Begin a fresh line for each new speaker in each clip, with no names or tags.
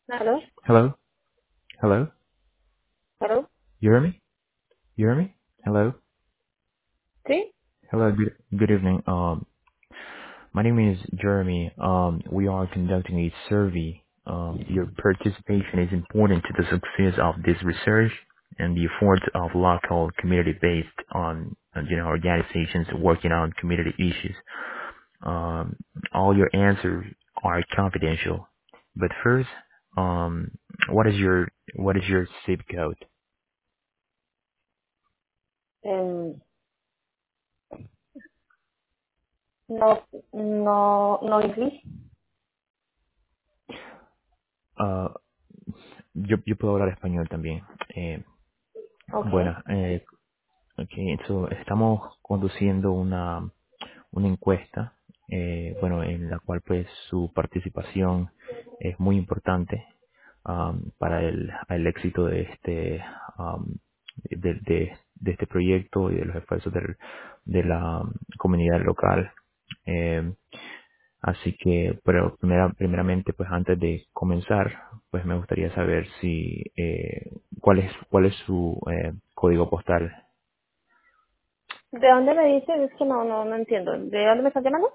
Hello,
Hello? Hello?
hello,
You hear me? You hear me? Hello?
¿sí?
Hello, good evening. My name is Jeremy. We are conducting a survey. Your participation is important to the success of this research and the efforts of local community-based organizations working on community issues. Um, all your answers are confidential. But first, um, what is your zip code?
No, no English.
Uh, yo puedo hablar español también.
Okay.
Bueno, okay, estamos conduciendo una encuesta, bueno, en la cual pues su participación es muy importante para el éxito de um, de este proyecto y de los esfuerzos de la comunidad local. Eh, Así que, pero primeramente, pues antes de comenzar, pues me gustaría saber si cuál es su código postal.
¿De dónde me dices? Es que no entiendo. ¿De dónde me estás llamando?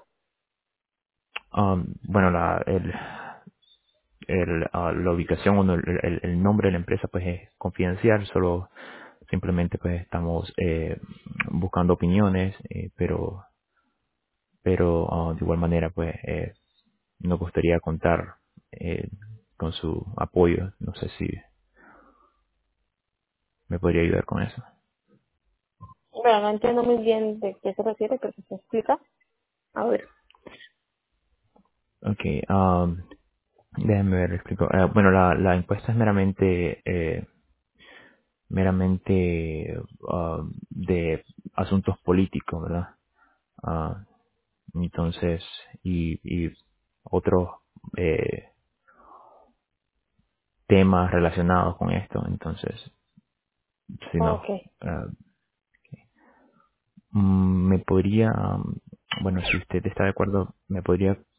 Bueno, la ubicación o no, el nombre de la empresa pues es confidencial, solo simplemente pues estamos buscando opiniones, pero de igual manera pues nos gustaría contar eh, con su apoyo. No sé si me podría ayudar con eso.
Bueno, no entiendo muy bien de qué se refiere, pero se explica. A ver.
Okay, déjenme ver, explico. Bueno, la encuesta es meramente de asuntos políticos, ¿verdad? Ah, entonces, y otros eh, temas relacionados con esto. Entonces, si no,
Okay.
ah, me podría, bueno, si usted está de acuerdo, me podría